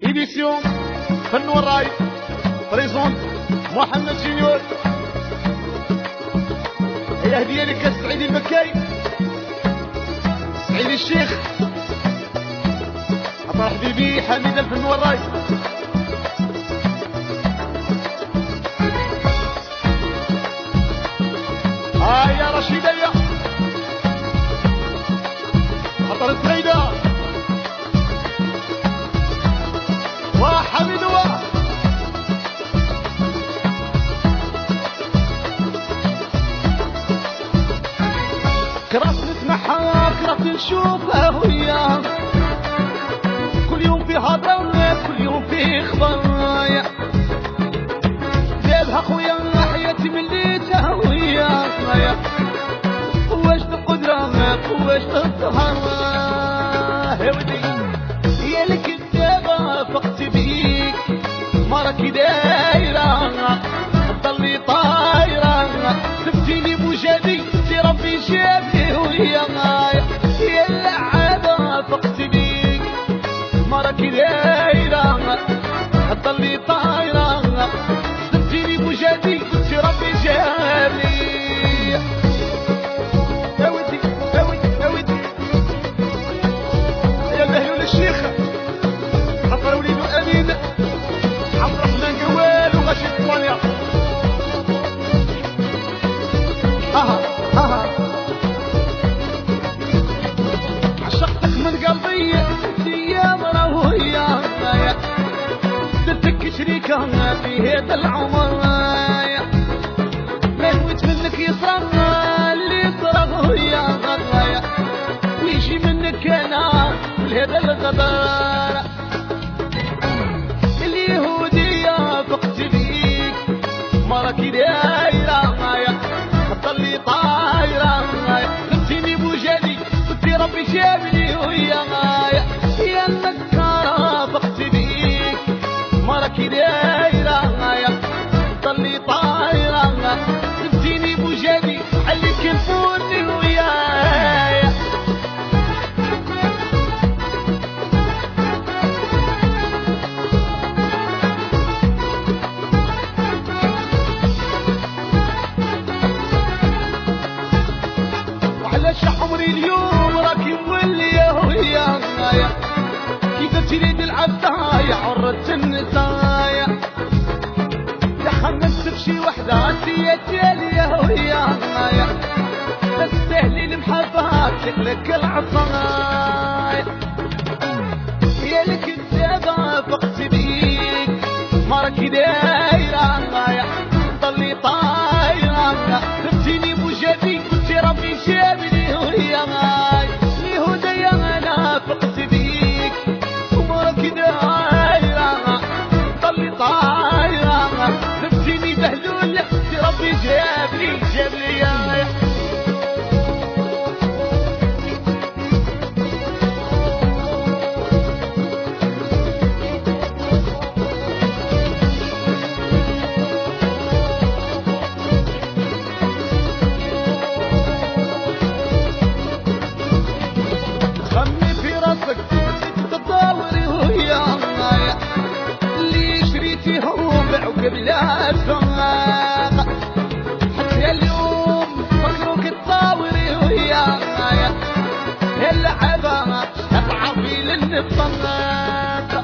إديسيون فن والراي بريزون محمد جونيور. هي هدية لك السعيد المكاي سعيد الشيخ عطا حبيبي حميد الفن والراي. يا رشيدة يا خطر سعيدة وحميد كراس نسمعها كراس نشوفها وياه كل يوم في هضرة كل يوم في خبايا جابها خويا حياتي من ليتها وياه واش القدرة واش السهر هودي يا الكذابة فقت بيك مركي دايرة تضلي طايرة سبتيني بوجادي سي ربي جابني ويا يا اللعابة فقت بيك مركي دايرة تضلي طايرة سبتيني بوجادي سي ربي جابني. الشيخ حفر وليدو امين عبد الرحمن قوال وغاشي اسبانيا. عشقتك من قلبي انت يا مروية درتك شريكة في هذا العمر ما هويت منك يصرى اللي صرى يا ويجي منك انا هذا الغدار اليهودية فقت بيك مركي دايرة تضلي طايرة سبتيني بوجالي قلتي ربي جابني ويا يا النكارة فقت بيك مركي دايرة تضلي طايرة سبتيني بوجالي عليك نفوني ويايا. عمري اليوم راكي مولي ويا كيف تريد العباية عرت النسايا تحملت بشي وحدة سيتالية ويا تستاهلي المحبات شكلك العصايا يا الكذابة فقت بيك مركي دايرة ضلي طايرة سبتيني بوجادي قلتي ربي جابني ويا اليهودية انا فقت بيك ومركي دايرة ضلي طايرة سبتيني بهلول قلتي ربي جابني يا قبل الفراق حتى اليوم فكروك تطاوري ويايا اللعبة تعرفي للنفاق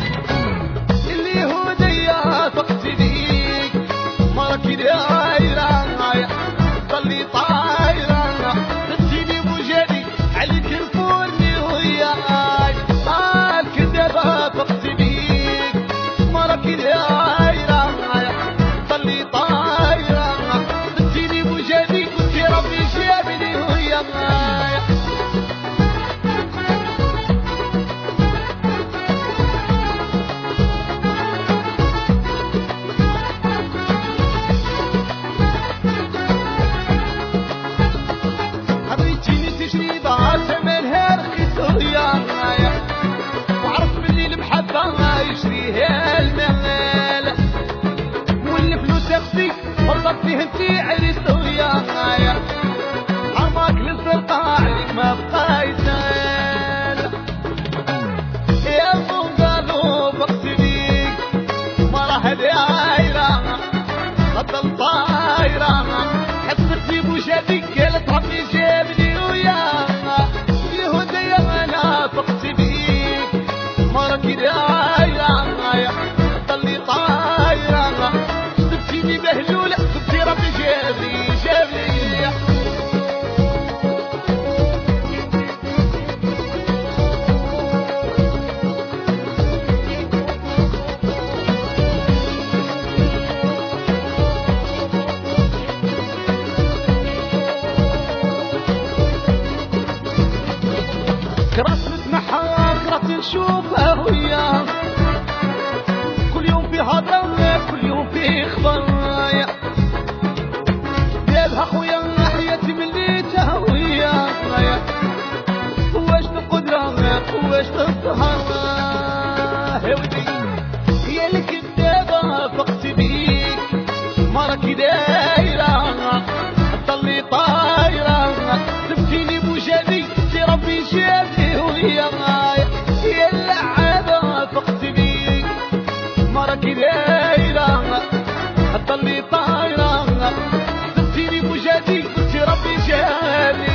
اليهودية فقت بيك مركي دايرة ضلي طايرة سبتيني بوجادي عليك نفورني وياي الكذابة فقت بيك مركي دايرة عقلك نشوفه وياه كل يوم في هضرة كل يوم في خبر ديالها خويا حياتي مليتها وياه واش القدرة واش السهر هي الكذابة فقت بيك مركي دايرة ضلي طايرة سبتيني بوجادي سي ربي جابي ويا هي اللعابة فقت بيك مركي دايرة ضلي طايرة سبتيني بوجادي سي ربي جابي